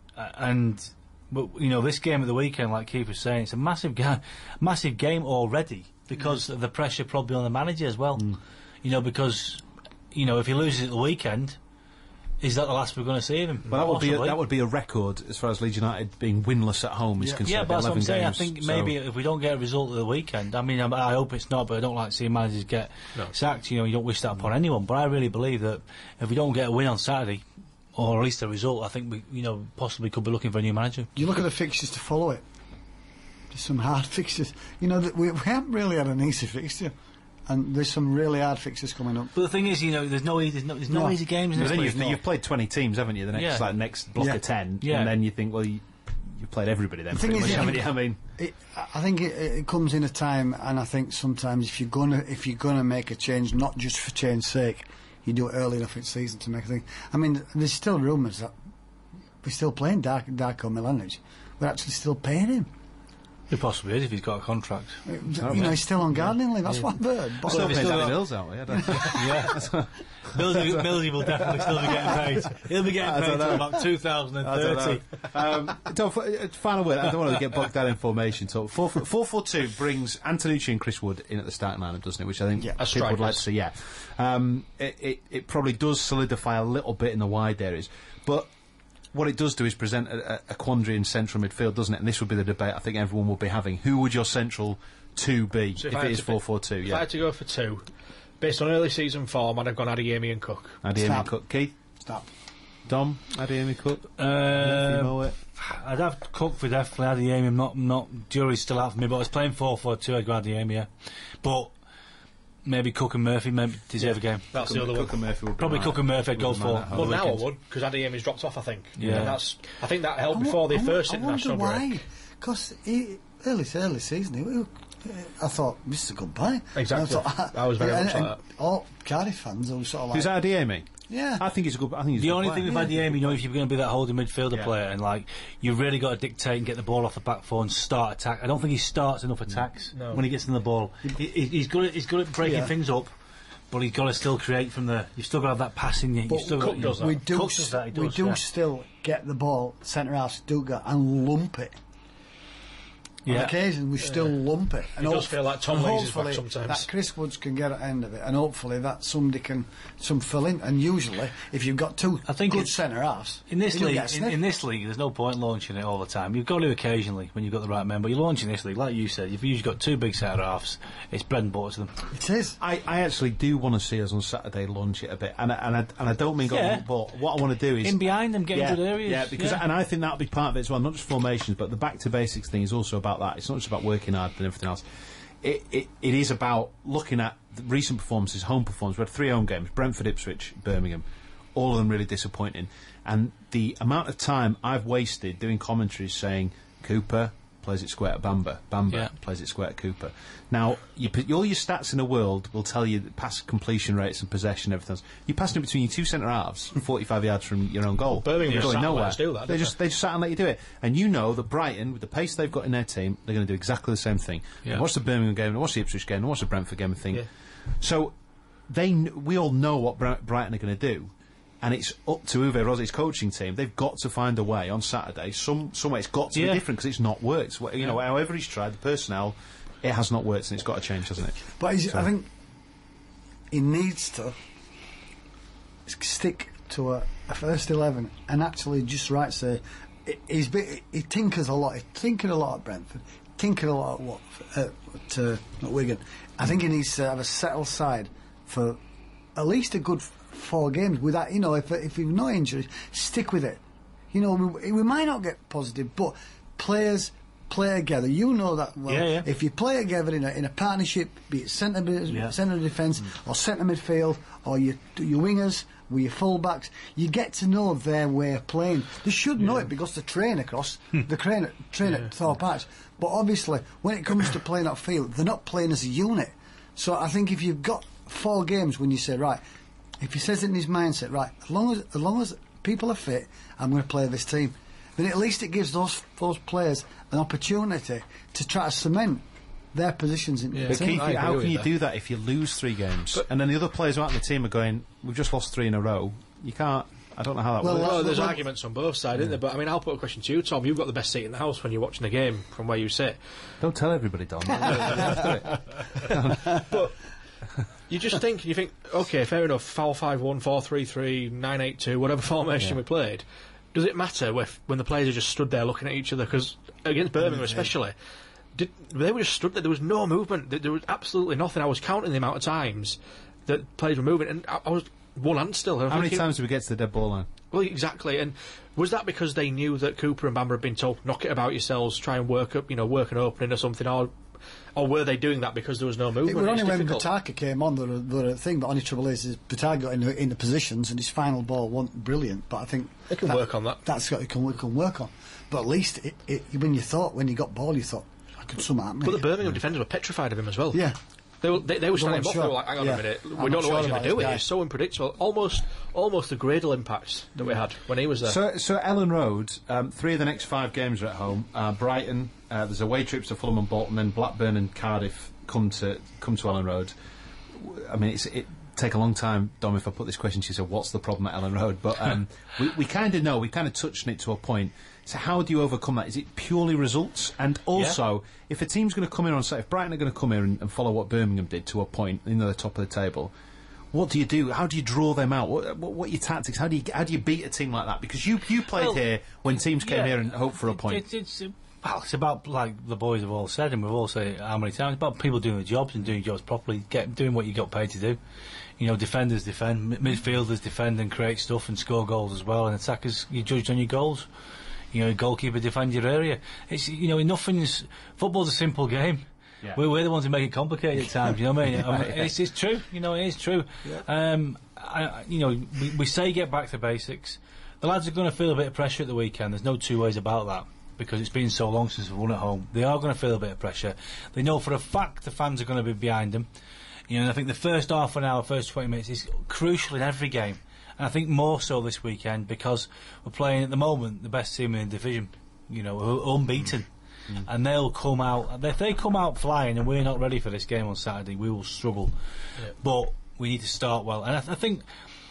but this game at the weekend, like Keith was saying, it's a massive game already. Because of the pressure probably on the manager as well. Because if he loses at the weekend, is that the last we're going to see of him? Well, that would be a record as far as Leeds United being winless at home is concerned. Yeah, but that's what I'm saying. Games, I think maybe if we don't get a result of the weekend, I hope it's not, but I don't like seeing managers get sacked. You don't wish that upon anyone. But I really believe that if we don't get a win on Saturday, or at least a result, I think we possibly could be looking for a new manager. You look at the fixtures to follow it. There's some hard fixtures. We haven't really had an easy fixture, and there's some really hard fixtures coming up. But the thing is, there's no easy games. But then you've played 20 teams, haven't you? The next block of 10, and then you think, well, you played everybody then. Pretty much, haven't you? I think it comes in a time, and I think sometimes if you're gonna make a change, not just for change's sake, you do it early enough in the season to make a thing. There's still rumours that we're still playing Darko Milanic. We're actually still paying him. It possibly is if he's got a contract. He's still on gardening leave. That's what I've heard. Still paying Danny Mills out, Millsy will definitely still be getting paid. He'll be getting paid until about 2030. Final word. I don't want to get bogged down in formation talk. 4-4-2 brings Antonucci and Chris Wood in at the starting lineup, doesn't it? Which I think people would like to see. Yeah, it probably does solidify a little bit in the wide areas, but what it does do is present a quandary in central midfield, doesn't it? And this would be the debate I think everyone will be having. Who would your central 2 be if it is 4-4-2? If I had to go for 2, based on early season form, I'd have gone Adeyemi and Cook. Adeyemi and Cook. Keith? Stop. Dom? Adeyemi, Cook? I'd have Cook for definitely. Adeyemi, I'm not jury's still out for me, but I was playing 4-4-2, I'd go Adeyemi, yeah. But maybe Cook and Murphy deserve a game. That's the other one. Cook and Murphy would probably Cook and Murphy I'd go for. Well, now I would, because Adeyemi's dropped off, I think. Yeah. And I think that helped before the first international break. I wonder why. Because early season, I thought, Mr. Goodbye. Exactly. I was very much like that. All Cardiff fans were sort of like... Who's Adiemi? Yeah. I think he's a good. I think he's The a good only player. thing with Adiemi, you know, if you're going to be that holding midfielder Yeah. player, and like you really got to dictate and get the ball off the back foot and start attack. I don't think he starts enough attacks No. when he gets in the ball. He's good at breaking Yeah. things up, but he's got to still create from the. You've still got to have that passing. You've still got. Cook does that. We do, Cook does that, he we does, do yeah. still get the ball, centre half, do go and lump it. On Yeah. occasion, we still lump it. And It does hope- feel like Tom and Lees is back hopefully sometimes. that Chris Woods can get at the end of it, and hopefully that somebody can fill in. And usually, if you've got two I think good it's- centre halves, In this you'll league, get a sniff. in this league, there's no point launching it all the time. You've got to occasionally when you've got the right men. But you're launching this league, like you said, you've usually got two big centre halves. It's bread and butter to them. It is. I actually do want to see us on Saturday launch it a bit, and I don't mean Yeah. but what I want to do is In behind them, getting good areas. Yeah, because and I think that'll be part of it as well. Not just formations, but the back to basics thing is also about that. It's not just about working hard and everything else. It is about looking at the recent performances, home performances. We had 3 home games: Brentford, Ipswich, Birmingham. All of them really disappointing. And the amount of time I've wasted doing commentaries saying Cooper plays it square to Bamber, Yeah. plays it square to Cooper. Now, all your stats in the world will tell you that pass completion rates and possession and everything else. You're passing it between your two centre halves, 45 yards from your own goal. Birmingham You're just going sat and let nowhere. us do that, They didn't just sat and let you do it. And you know that Brighton, with the pace they've got in their team, they're going to do exactly the same thing. Yeah. And watch the Birmingham game, and watch the Ipswich game, and watch the Brentford game and think. Yeah. So we all know what Brighton are going to do. And it's up to Uwe Rosic's coaching team. They've got to find a way on Saturday. Some way it's got to be Yeah. different because it's not worked. You know, however he's tried, the personnel, it has not worked, and it's got to change, hasn't it? But I think he needs to stick to a first 11 and actually just say he tinkers a lot. He tinkered a lot at Brentford, tinkered a lot at Wigan. I think he needs to have a settled side for at least a good 4 games. With that, you know, if you've no injuries, stick with it. You know, we might not get positive, but players play together. You know that well. Yeah. If you play together in a partnership, be it centre defence or centre midfield or your wingers with your full-backs, you get to know their way of playing. They should know it because they train across, they train at Thorpe Arch. But obviously, when it comes to playing that field, they're not playing as a unit. So I think if you've got 4 games when you say, right, if he says it in his mindset, right, as long as people are fit, I'm going to play this team, then at least it gives those players an opportunity to try to cement their positions in the But team. Keith, I agree how with can you that. do that if you lose 3 games? And then the other players out in the team are going, we've just lost 3 in a row. You can't. I don't know how that Well, works. Well, there's well- arguments on both sides, isn't there? But I mean, I'll put a question to you, Tom. You've got the best seat in the house when you're watching the game from where you sit. Don't tell everybody, Don. But you just think, okay, fair enough, foul 5-1, 4-3-3, 9-8-2, whatever formation we played. Does it matter when the players are just stood there looking at each other? Because against Birmingham especially, they were just stood there. There was no movement. There was absolutely nothing. I was counting the amount of times that players were moving, and I was one hand still. How many times did we get to the dead ball line? Well, exactly. And was that because they knew that Cooper and Bamber had been told, knock it about yourselves, try and work an opening or something, or were they doing that because there was no movement? It was only It's when difficult. Bataka came on the thing. But only trouble is Bataka got in the positions and his final ball wasn't brilliant. But I think They can work on that. That's what he can work on. But at least when you got ball, you thought I could somehow happen. But the Birmingham defenders were petrified of him as well. Yeah. They were standing not up. They sure. were like, hang on Yeah. a minute, I'm we not don't know sure what he's going about to do. this guy. It's so unpredictable. Almost the Gradle impact that we had when he was there. So Ellen Road, 3 of the next 5 games are at home. Brighton, there's away trips to Fulham and Bolton, then Blackburn and Cardiff come to Ellen Road. I mean, it take a long time, Dom, if I put this question to you, so what's the problem at Ellen Road? But we kind of know, we kind of touched on it to a point. So how do you overcome that? Is it purely results? And also, if a team's going to come in on Saturday, if Brighton are going to come here and follow what Birmingham did to a point, the top of the table, what do you do? How do you draw them out? What are your tactics? How do you beat a team like that? Because you played here when teams came here and hoped for a point. It's about, like the boys have all said, and we've all said it how many times, about people doing the jobs and doing jobs properly, doing what you got paid to do. You know, defenders defend, midfielders defend and create stuff and score goals as well, and attackers, you judged on your goals. You know, goalkeeper defend your area. It's, football's a simple game. Yeah. We're the ones who make it complicated at times. You know what I mean? It's true. You know, it is true. Yeah. We say get back to basics. The lads are going to feel a bit of pressure at the weekend. There's no 2 ways about that. because it's been so long since we've won at home. They are going to feel a bit of pressure. They know for a fact the fans are going to be behind them. You know, and I think the first half an hour, first 20 minutes is crucial in every game. And I think more so this weekend because we're playing at the moment the best team in the division. You know, unbeaten. And they'll come out. If they come out flying and we're not ready for this game on Saturday, we will struggle. Yeah. But we need to start well. And I think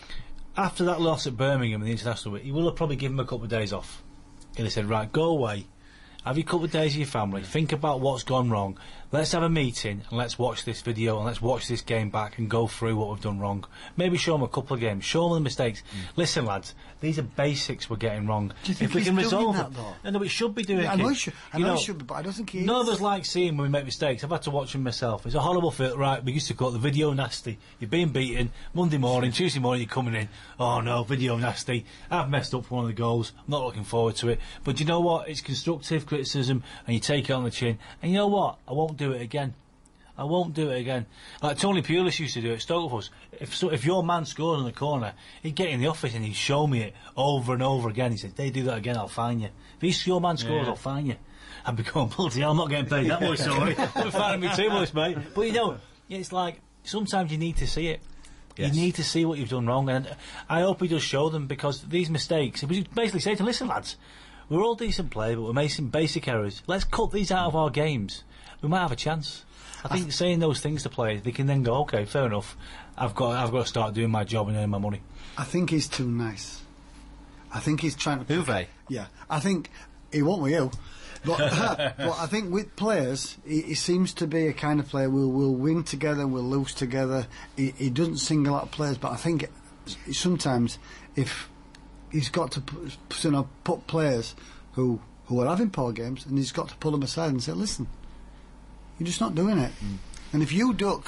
after that loss at Birmingham in the international week, he will have probably given them a couple of days off. And he said, right, go away, have your couple of days with your family, think about what's gone wrong, let's have a meeting and let's watch this video and let's watch this game back and go through what we've done wrong. Maybe show them a couple of games, show them the mistakes. Listen, lads, these are basics we're getting wrong. Do you think if we he's can doing resolve that, it, though? no, it should be doing it. I know he should. I know he should be, but I don't think he is. None of us like seeing when we make mistakes. I've had to watch them myself. It's a horrible feel. Right, we used to call it the video nasty. You're being beaten Monday morning, Tuesday morning you're coming in. Oh no, video nasty. I've messed up for one of the goals. I'm not looking forward to it. But you know what? It's constructive criticism, and you take it on the chin. And you know what? I won't do it again. I won't do it again. Like Tony Pulis used to do it at Stoke. If your man scored in the corner, he'd get in the office and he'd show me it over and over again. He said, they do that again, I'll fine you. If your man scores, I'll fine you. I'd be going, bloody hell, I'm not getting paid that much, sorry. Don't find me too much, mate. But you know, it's like, sometimes you need to see it. Yes. You need to see what you've done wrong. And I hope he does show them, because these mistakes, he basically say to them, listen, lads, we're all decent players, but we're making basic errors. Let's cut these out of our games. We might have a chance. I think saying those things to players, they can then go, okay, fair enough. I've got to start doing my job and earn my money. I think he's too nice. I think he's trying to... Uwe? Yeah. I think he won't with you. But, but I think with players, he seems to be a kind of player we'll win together, we'll lose together. He doesn't single out players, but I think sometimes if he's got to put players who are having poor games, and he's got to pull them aside and say, listen, you're just not doing it. And if you don't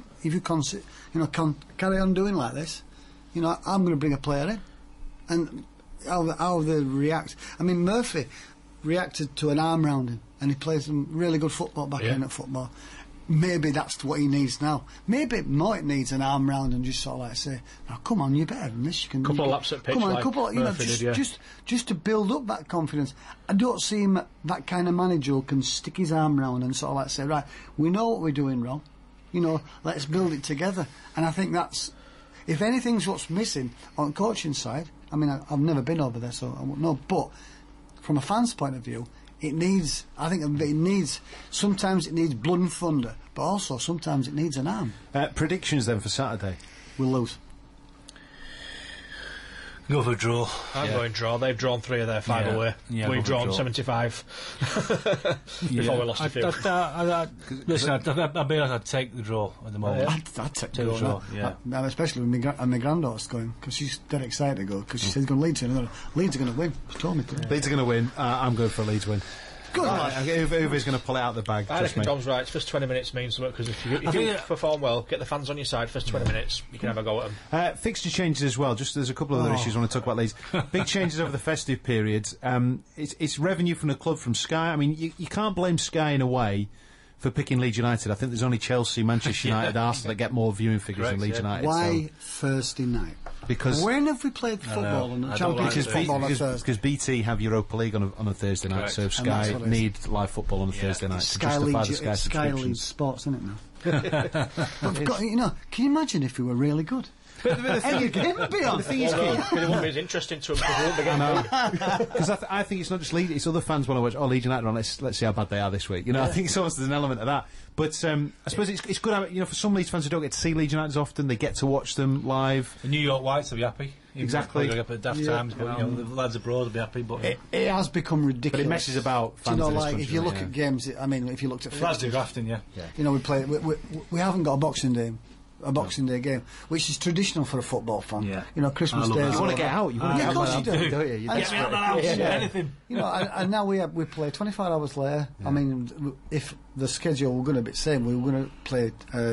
carry on doing like this, you know, I'm going to bring a player in. And how they react. I mean, Murphy reacted to an arm round him, and he plays some really good football back in at football. Maybe that's what he needs now. Maybe Moyt needs an arm round and just sort of like say, now come on, you're better than this. You can couple of laps at pitch, come on, like couple, you know, just to build up that confidence. I don't see him that kind of manager who can stick his arm round and sort of like say, right, we know what we're doing wrong, you know, let's build it together. And I think that's, if anything's what's missing on the coaching side. I mean, I've never been over there, so I won't know. But from a fan's point of view, sometimes it needs blood and thunder, but also sometimes it needs an arm. Predictions then for Saturday? We'll lose. Go for a draw. I'm going draw. They've drawn 3 of their 5 away. Yeah, we've drawn 75 before we lost a few. Listen, I'd be honest, I'd take the draw at the moment. I'd take the draw. Yeah. Especially with my granddaughter's going, because she's dead excited to go, because she says Leeds are going to win. She told me to. Leeds are going to win. I'm going for a Leeds win. Good. Uwe's going to pull it out of the bag. I reckon Dom's right. First 20 minutes means something, because if you perform well, get the fans on your side. First 20 minutes, you can have a go at them. Fixture changes as well. Just there's a couple of other issues I want to talk about. Leeds. Big changes over the festive period. It's revenue from the club, from Sky. I mean, you can't blame Sky in a way for picking Leeds United. I think there's only Chelsea, Manchester United, Arsenal that get more viewing figures than Leeds United. Why Thursday night? Because when have we played football on the Championship football on Thursday? Because BT have Europa League on a Thursday night, so Sky need live football on a Thursday night to justify the Sky League Sports, isn't it now? But we've got, you know, can you imagine if we were really good? But the thing is, it wouldn't be as interesting to them because I think it's not just Leeds; it's other fans want to watch. Oh, Leeds United on. Let's see how bad they are this week. You know, I think it's almost there's an element of that. But I suppose it's good. You know, for some Leeds fans who don't get to see Leeds United as often, they get to watch them live. The New York Whites will be happy. Exactly. Up at daft times, but you know, the lads abroad will be happy. But it has become ridiculous. But it messes about fans. You know, like if you look at games, I mean, if you looked at lads do grafting, you know, we haven't got a Boxing Day. A Boxing Day game, which is traditional for a football fan. Yeah. You know, Christmas Day. You want to get out. You want to get out. Of course you do. Don't you? Get me out of the house. Anything. You know, and now we play 24 hours later. I mean, if the schedule were going to be the same, we were going to play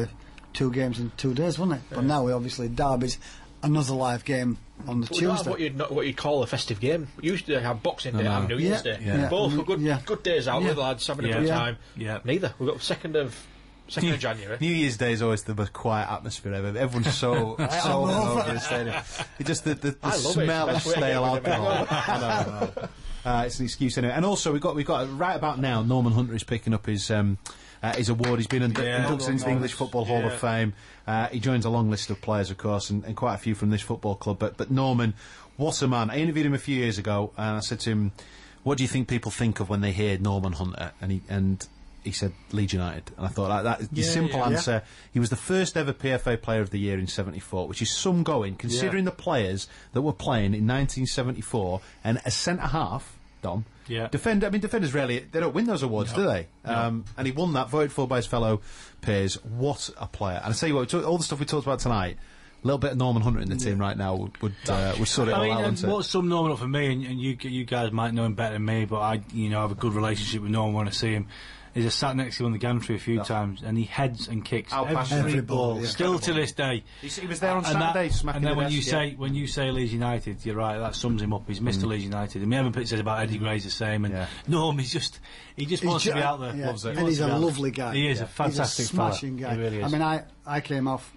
2 games in 2 days, wouldn't it? But now we obviously Derby's another live game on the Tuesday. What you'd call a festive game. We used to have Boxing Day and New Year's Day. Both were good days out with the lads having a good time. Neither. We've got 2nd of January. New Year's Day is always the most quiet atmosphere ever. Everyone's so over the stadium. It just the smell of stale alcohol. I don't know. It's an excuse anyway. And also we've got right about now. Norman Hunter is picking up his award. He's been inducted into the English Football Hall of Fame. He joins a long list of players, of course, and quite a few from this football club. But Norman, what a man! I interviewed him a few years ago, and I said to him, "What do you think people think of when they hear Norman Hunter?" And he said Leeds United, and I thought that the simple answer. He was the first ever PFA Player of the Year in '74, which is some going considering the players that were playing in 1974, and a centre half, Dom. Yeah. Defenders rarely, they don't win those awards, do they? And he won that, voted for by his fellow peers. What a player! And I tell you what, all the stuff we talked about tonight. A little bit of Norman Hunter in the team right now would sort it all out. And what's summed Norman up for me, and you guys might know him better than me, but I have a good relationship with Norman when I see him. Is I sat next to him on the gantry a few times, and he heads and kicks every ball. Still to this day, he was there on Saturday. And then when you say Leeds United, you're right. That sums him up. He's Mr. Leeds United. And Evan Pitt says about Eddie Gray's the same. And Norm, he just wants to be out there. Loves it. And he's a lovely guy. He is a fantastic, he's a smashing guy. He really is. I mean, I came off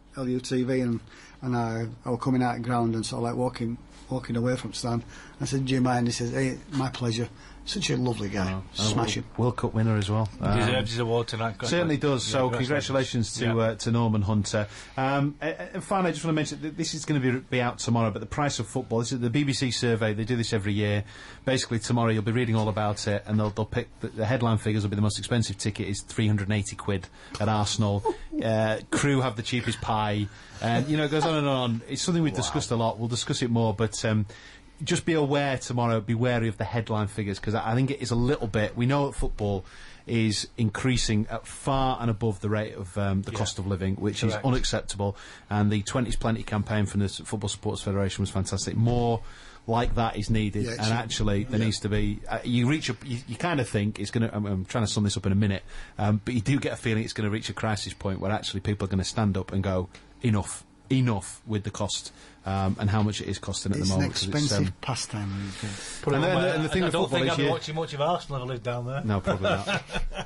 LUTV and I was coming out of the ground and sort of like walking away from stand. I said, "Do you mind?" He says, "Hey, my pleasure." Such a lovely guy. Smashing. World Cup winner as well. Deserves his award tonight. Certainly does. So congratulations to Norman Hunter. And finally, I just want to mention that this is going to be out tomorrow, but the price of football, this is the BBC survey, they do this every year. Basically tomorrow you'll be reading all about it, and they'll pick the headline figures will be the most expensive ticket is £380 at Arsenal. Crew have the cheapest pie, and it goes on and on. It's something we've discussed a lot. We'll discuss it more, but just be aware tomorrow, be wary of the headline figures, because I think it is a little bit. We know that football is increasing at far and above the rate of the cost of living, which is unacceptable. And the 20's Plenty campaign from the Football Supporters Federation was fantastic. More like that is needed, and actually there needs to be. You kind of think it's going to. I'm trying to sum this up in a minute, but you do get a feeling it's going to reach a crisis point where actually people are going to stand up and go, enough with the cost. And how much it is costing at the moment. It's an expensive pastime these days. And the thing I with don't football think is I'd be watching much of Arsenal if I lived down there. No, probably not.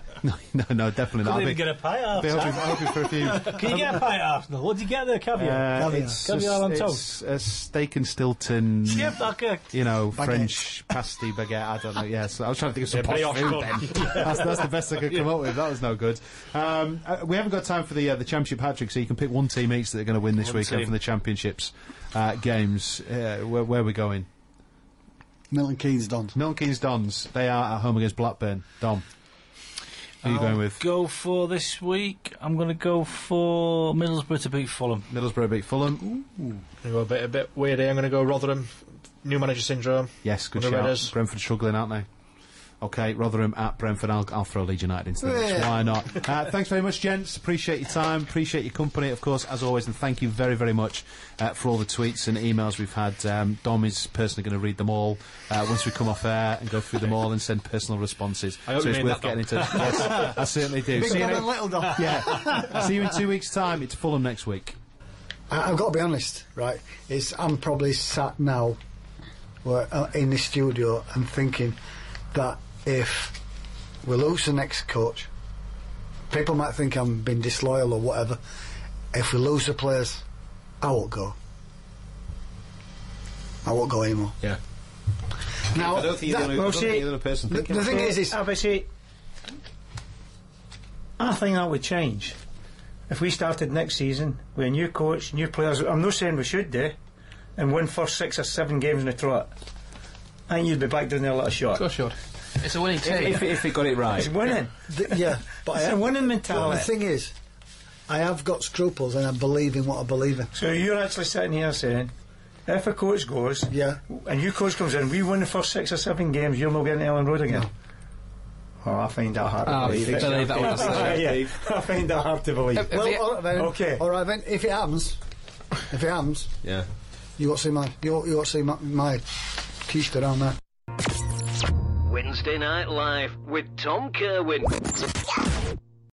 no, definitely not. Couldn't even get a pie at hoping for a few. Can you get a pie at Arsenal? What do you get there, caviar? Caviar on toast. It's a steak and Stilton. Yep, okay. French pasty baguette. I don't know. Yes, I was trying to think of some posh food then. That's the best I could come up with. That was no good. We haven't got time for the Championship hat-trick, so you can pick one team each that are going to win this weekend from the Championships games. Where are we going? Milton Keynes Dons. Milton Keynes Dons. They are at home against Blackburn. Dom, who are you going with? Go for this week. I'm going to go for Middlesbrough to beat Fulham. Middlesbrough beat Fulham. Go a bit weird here. I'm going to go Rotherham. New manager syndrome. Yes, good shout. Brentford struggling, aren't they? Okay, Rotherham at Brentford. I'll throw Leeds United into the mix. Why not? Thanks very much, gents. Appreciate your time. Appreciate your company, of course, as always. And thank you very, very much for all the tweets and emails we've had. Dom is personally going to read them all once we come off air and go through them all and send personal responses. I hope so it's worth getting in touch. Yes, I certainly do. Big Dom and Little Dom. Yeah. See you in 2 weeks' time. It's Fulham next week. I've got to be honest, right? I'm probably sat now in the studio and thinking that if we lose the next coach, people might think I'm being disloyal or whatever. If we lose the players, I won't go. I won't go anymore. Yeah. Now, I don't think you're the only person thinking. The thing is, obviously, I think that would change if we started next season with a new coach, new players. I'm not saying we should do, and win first 6 or 7 games in a trot. I think you'd be back down there a little short. Go short. It's a winning team. If it got it right. It's winning. But it's a winning mentality. The thing is, I have got scruples and I believe in what I believe in. So you're actually sitting here saying, if a coach goes, and new coach comes in, we win the first 6 or 7 games, you'll not get in Ellen Road again. No. Oh, I find that hard to believe. I find that hard to believe. All right then. If it happens, yeah, you got to see my keister down there. Wednesday Night Live with Tom Kerwin.